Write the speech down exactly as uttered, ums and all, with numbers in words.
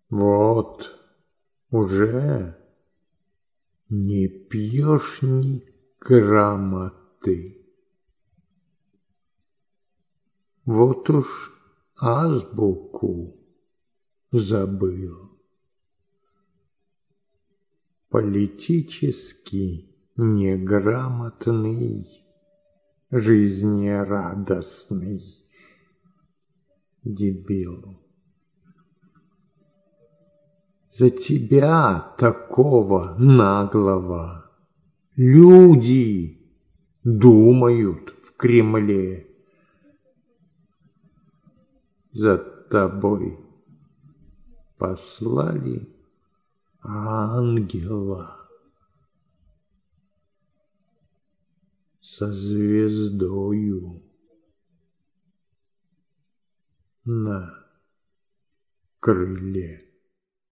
Вот уже не пьешь ни грамоты. Вот уж азбуку забыл. Политически неграмотный, жизнерадостный дебил. За тебя, такого наглого, люди думают в Кремле. За тобой послали ангела со звездою на крыле.